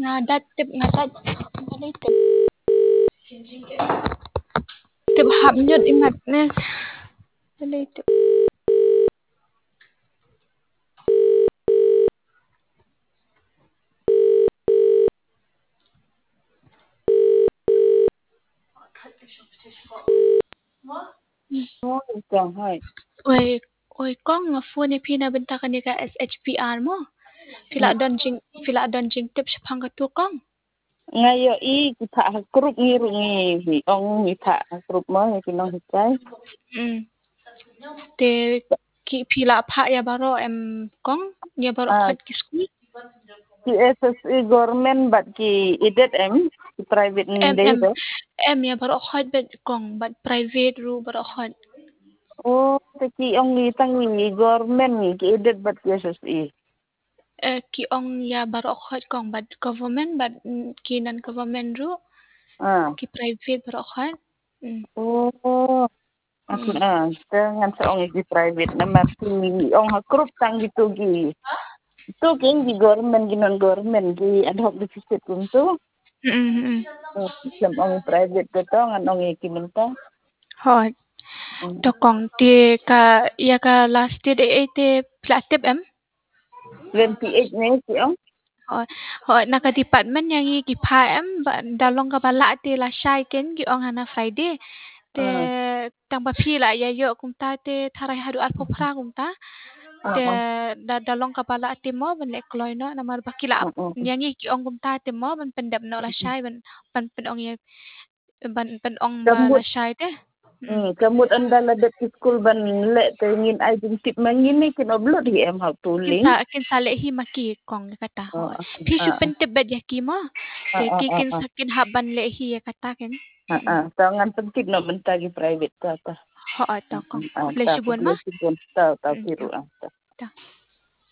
ngadat tip ngadat bali tip hapnyot imatnes bali tip Hai. oi kong nga phone ni pina benta ka ni ka SHPR mo fila don jing tip siapang ka tu kong Ngayo kita grup ngirungi ong kita grup mo kinong hicay. Te ki pila pha ya baro em kong ya baro khat ki school Ki SSE government bat ki idet ki private em ndey do. ya baro khat bet kong but private ru baro khat Oh, te ki ong ni tangi government ki idet bat ki SSE. Ki ong ya baro khat kong but government but ki non government ru ki private baro khat Oh. Aku dengan seorang ki private nama ki ong ha grup tang gitu gi. Itu ki di government ki non government ki ad hoc deficit kuntu. Sem ong private ko to ngan ong ki menta. Hot. Tokong ti ka ya ka last year te platip 28 ni ki ong. Hot naka department yang ki pha dalong ka bala te la shai ken ki ong hana Friday. Te tang pa phi la ya yo kum ta te tharai hadu ar phra kum ta. Te dalong ka bala te mo ban lek loy no namar bakila yang ki ong kum ta te mo ban pendap no la shai ban ong ye ban ong la shai te. Kamut anda ladat school ban le te ngin ai jing tip mangin ni kin oblot hi em hau tuling. Kin sa le hi maki kong kata ho. Phi su pentep bed ya ki mo. Te ki kin haban le hi ya kata ken. Tangan penting no mentagi private ta. Ho ta kong. Le subon ma. Ta kiru.